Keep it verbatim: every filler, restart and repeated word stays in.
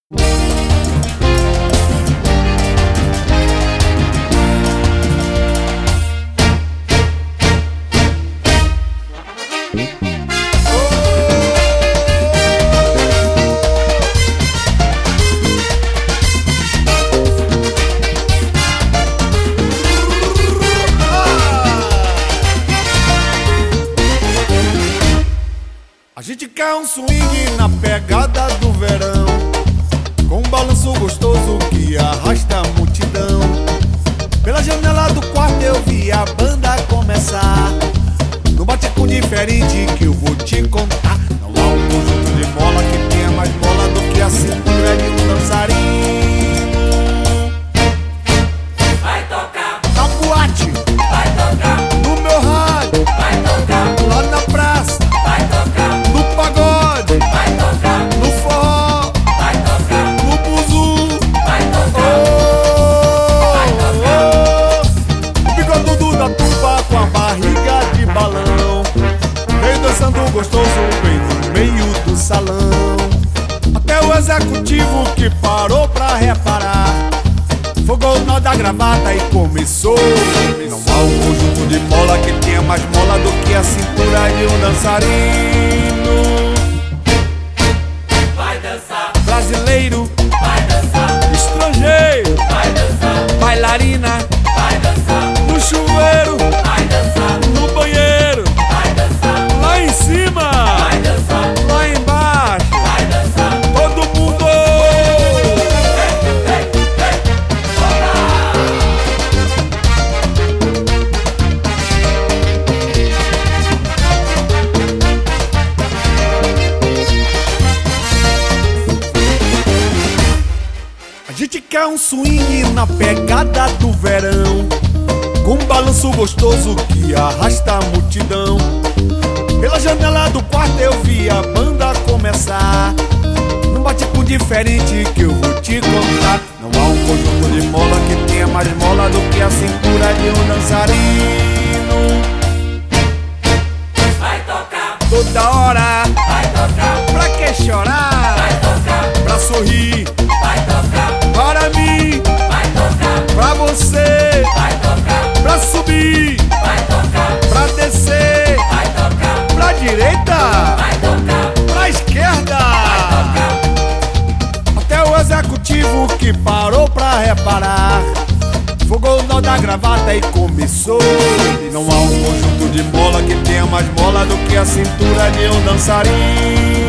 A gente quer um swing na pegada do verão, com um balanço gostoso que arrasta a multidão. Pela janela do quarto eu vi a banda começar, num bate-com diferente que eu vou te contar. Não há um conjunto de mola que tenha mais mola do que a cintura de um dançarino. Vai tocar Na boate, vai tocar no meu rádio, vai tocar lá na praça, vai tocar no pagode, vai tocar no forró, vai tocar no buzu. vai tocar O bigodudo da tuba com a barriga de balão veio dançando gostoso bem no meio do salão. Até o executivo que parou pra reparar fogou o nó da gravata e começou. Não há um conjunto de mola que tenha mais mola do que a cintura de um dançarino. vai dançar Brasileiro, vai dançar estrangeiro, vai dançar bailarina, vai dançar no chuveiro, vai dançar no banheiro, vai dançar lá em cima, vai dançar lá embaixo, vai dançar todo mundo. A gente quer um swing na pegada do verão, com um balanço gostoso que arrasta a multidão. Pela janela do quarto eu vi a banda começar, num bate-com diferente que eu vou te contar. Não há um conjunto de mola que tenha mais mola do que a cintura de um dançarino. vai tocar Toda hora, vai tocar pra que chorar? vai tocar Pra sorrir, vai tocar para mim, vai tocar pra você, vai tocar pra subir, vai tocar pra descer, vai tocar pra direita, vai tocar pra esquerda. Até o executivo que parou pra reparar fogou o nó da gravata e começou. Não há um conjunto de mola que tenha mais mola do que a cintura de um dançarino.